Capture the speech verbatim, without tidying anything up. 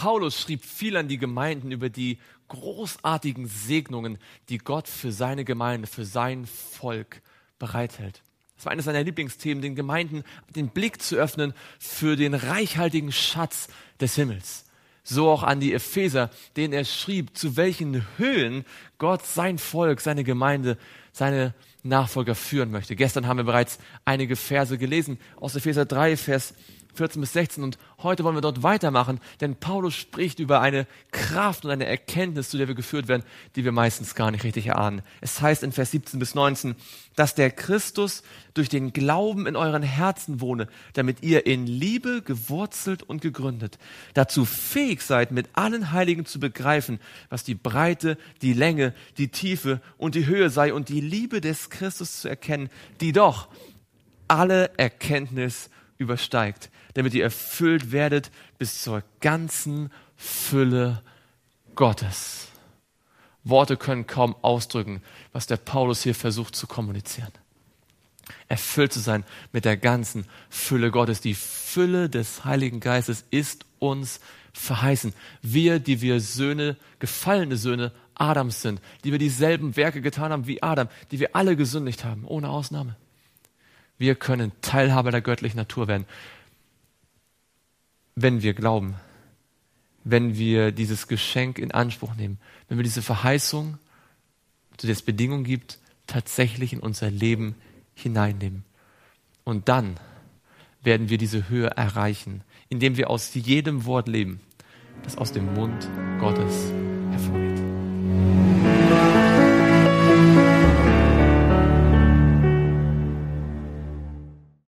Paulus schrieb viel an die Gemeinden über die großartigen Segnungen, die Gott für seine Gemeinde, für sein Volk bereithält. Das war eines seiner Lieblingsthemen, den Gemeinden den Blick zu öffnen für den reichhaltigen Schatz des Himmels. So auch an die Epheser, denen er schrieb, zu welchen Höhen Gott sein Volk, seine Gemeinde, seine Nachfolger führen möchte. Gestern haben wir bereits einige Verse gelesen aus Epheser drei, Vers vierzehn bis sechzehn und heute wollen wir dort weitermachen, denn Paulus spricht über eine Kraft und eine Erkenntnis, zu der wir geführt werden, die wir meistens gar nicht richtig erahnen. Es heißt in Vers siebzehn bis neunzehn, dass der Christus durch den Glauben in euren Herzen wohne, damit ihr in Liebe gewurzelt und gegründet, dazu fähig seid, mit allen Heiligen zu begreifen, was die Breite, die Länge, die Tiefe und die Höhe sei und die Liebe des Christus zu erkennen, die doch alle Erkenntnis übersteigt, damit ihr erfüllt werdet bis zur ganzen Fülle Gottes. Worte können kaum ausdrücken, was der Paulus hier versucht zu kommunizieren. Erfüllt zu sein mit der ganzen Fülle Gottes. Die Fülle des Heiligen Geistes ist uns verheißen. Wir, die wir Söhne, gefallene Söhne Adams sind, die wir dieselben Werke getan haben wie Adam, die wir alle gesündigt haben, ohne Ausnahme. Wir können Teilhaber der göttlichen Natur werden, wenn wir glauben, wenn wir dieses Geschenk in Anspruch nehmen, wenn wir diese Verheißung, die es Bedingungen gibt, tatsächlich in unser Leben hineinnehmen. Und dann werden wir diese Höhe erreichen, indem wir aus jedem Wort leben, das aus dem Mund Gottes